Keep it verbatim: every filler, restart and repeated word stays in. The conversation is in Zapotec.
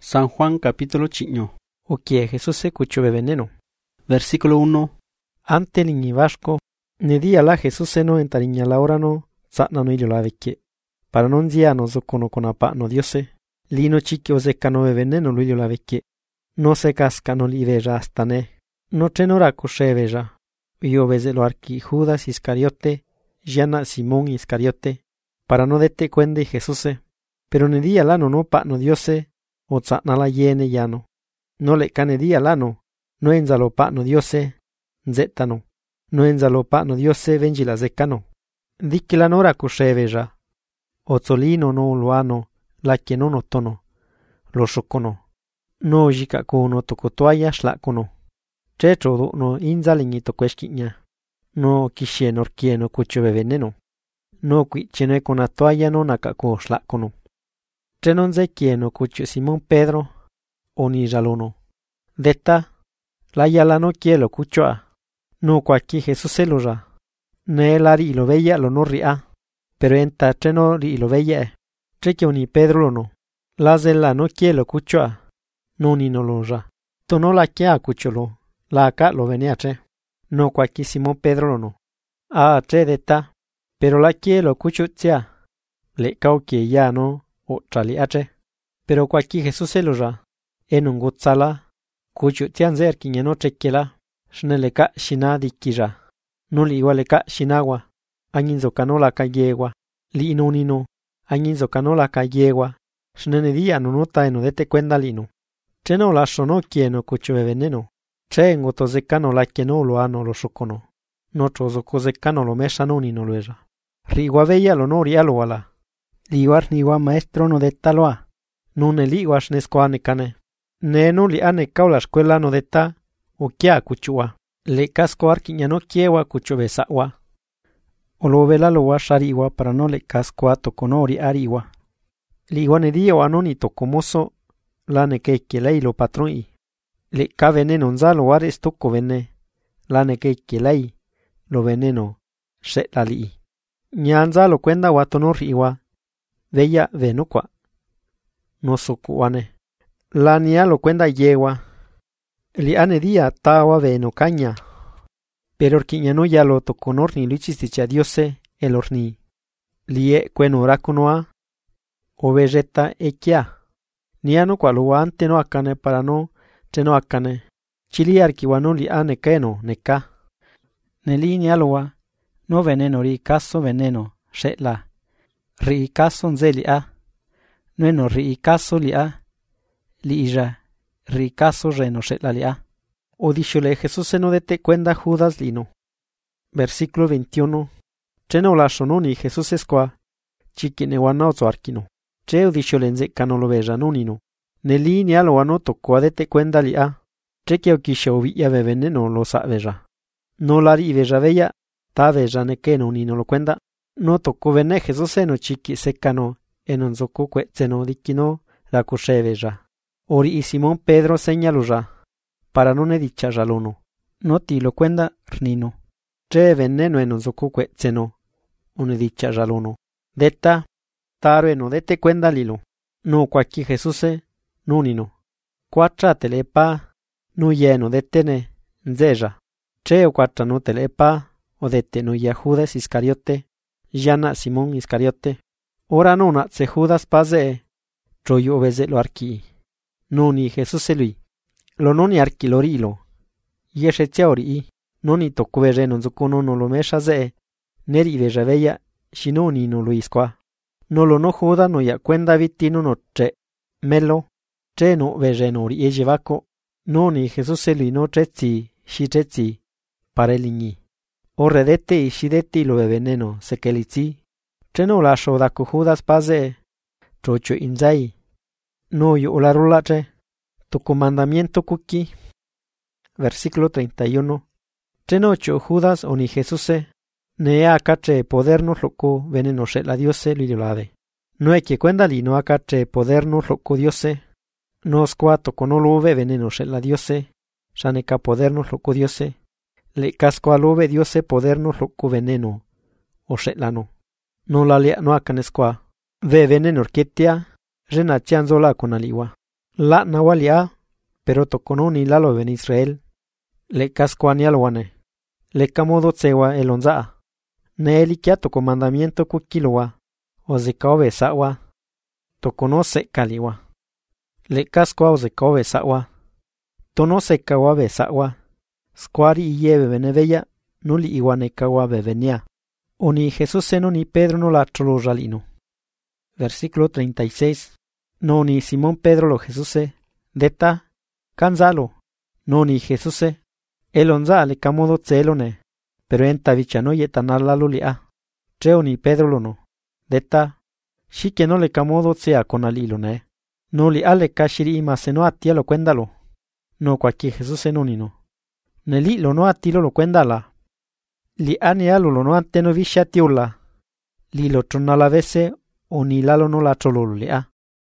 San Juan capítulo chiño. Ukie Jesús se cucho de veneno. Versículo uno. Ante liñivasco, ne día la Jesús no entariña la hora no, satna no ilio la vecchie. Para non ziano zocono con apa no diose, lino chiquio zecano de veneno lo ilio la vecchie. No se cascano li veja hasta ne. No trenora cosce veja. Io veze lo arqui Judas Iscariote, Giana Simón Iscariote, para no dete cuende Jesús. Pero ne día lano no pa no diose, o satna la yene llano. No le cane día lano, no enzalo pa no diose, nzetano. No enzalo pa no diose vengi la zecano. Dique la nora cosce veja. O zolino no luano, la que no notono. Lo shocono. No jika kono toko toaya shlakono. Trecho do no inzalinghi to quesquiña. No kishie norquieno cucho de veneno. No quichene con a toalla no nakako shlakono. Trenon ze quieno cucho Simón Pedro, oni jalono. Detta, la yala no quielo cuchoa. No cualqui Jesús eloja. Ne lari lo veía lo no ria. Pero enta treno ri lo veía. Trecho ni Pedro lo no. La zela no quielo cuchoa. No ni no loja. Tono la kia cucholo. La acá lo venía tre. No cualqui Simón Pedro lo no. Ah, tre detta. Pero la quielo cuchutzia. Le cao que ya no. O trali atre. Pero cualqui Jesús eloja. En un gutzala. Cuchutzian zer quiñeno trequela. Shneleka shina dikija. No li igualeka shinagua. Añinzo canola cayegua. Li inunino. Añinzo canola cayegua. Shnenedía no nota eno dete cuenda lino. Treno la sono quieno cucho de veneno. Che en gotozecano la quieno lo ano lo shocono. No trozocozecano lo mesano ni no lo ella. Riguaveya lo no rialo ala. Liwar niwa maestro no detta lo a. Non el iguas nescoane cane. Ne no li ane cao la escuela no detta. O kia cuchua. Le casco arquiña no quiewa cucho besawa. O lo vela lo wa shariwa para no le casco a toconori ariwa. Liguanedía o anoni tocomoso. La ne que que lei lo patroni. Le ca veneno nzalo ares tocco vene. La ne que que lei lo veneno. She la li. Nyanza lo cuenda watono riwa. Veya venukwa. No sokuane. La nia lo cuenda yewa. Li ane dia tawa veno caña. Pero orquiña no ya lo toconor ni luchis dicha diose el orni. Li e cueno oracunoa. O vegeta e kia. Niano cualo ante no acane para no te no acane. Chili arquiwano li ane keno neka. Neli nialoa no veneno ri caso veneno shetla. Ri caso nzeli a. Nueno ri caso li a. Li ija. Ri caso reno shetla li a. O dixole Jesús no dete cuenda Judas lino. Versículo veintiuno. Treno la sononi Jesús esqua. Chiquine wanaozo arquino. Treo dixole nzecano lo veja nonino. Neli ni alo ano tocco adete cuenda li a. Trequeo quisha ovilla de veneno lo sa veja. No la ri veja veya. Ta veja ne que no ni no lo cuenda. No tocco vene Jesús no chiqui secano. En un zoco cuetzeno dikino la cosce veja. Ori y Simón Pedro señalo ya. Para no ne dicha jalono. No ti lo cuenda rnino. Tre veneno en un zoco cuetzeno. Une dicha jalono. Detta. Taro eno dete cuenda lilo. No cualqui Jesuse, no nino. Cuatra telepa, no lleno detene, nzeja. Tre o cuatra no telepa, o dete no ya Judas Iscariote, Giana Simón Iscariote. Ora no na se Judas pase, troyo obeze lo arqui. No ni Jesuse lui. Lo no ni arqui lorilo. Yeshe teori, no ni tocco vere non zocono no lo mesha ze, neri veja veya, shino ni no lo isqua. No lo no joda no ya cuenda vitino no tre. Melo. Tre no vejeno ri e jevaco. No ni Jesús lui no trezi. Shi trezi. Para el iñi. O redete y shidete lo de veneno. Se que lizi. Tre no la shoda co Judas pase. Trocho inzai. No yo la rola tre. Tu comandamiento cuki. Versículo treinta y uno. Tre no cho Judas o ni Jesús. Ne acache podernos loco veneno se la diose lilolade. No hay que cuenda li no acache podernos loco diose. Nos cuato con olove veneno se la diose. Shaneca podernos loco diose. Le casco alove diose podernos loco veneno. O se la no. No la lea no acanesqua. Ve veneno orquetia. Renachianzola con aliwa. La nawalia, pero tocono ni lalo ben Israel. Le cascuanialwane. Le camodo tsewa elonzaa. Ne elikia toko mandamiento kukilowa. O zekaobe sawa. Tocono se kaliwa. Le cascua o zekaobe sawa. Tono se kawabe sawa. Squari iyebe beneveya. Nuli iwane kawabe venia. O ni Jesús seno ni Pedro no la trolo ralino. Versículo treinta y seis. No ni Simón Pedro lo Jesúse. Deta. Canzalo. No ni Jesúse. Elonza le camodo tselone. Pero en tavichano yetanala lulia. Treo ni Pedro lo no. Deta. Shike no le camodo tsea con alilone. No li ale kashiri ima seno atia lo cuéndalo. No cualquier Jesús no ni no. Neli lo no atilo lo cuéndala. Li anialo lo no anteno visha tiula. Li lo tronala vese o ni lalo no la trololea.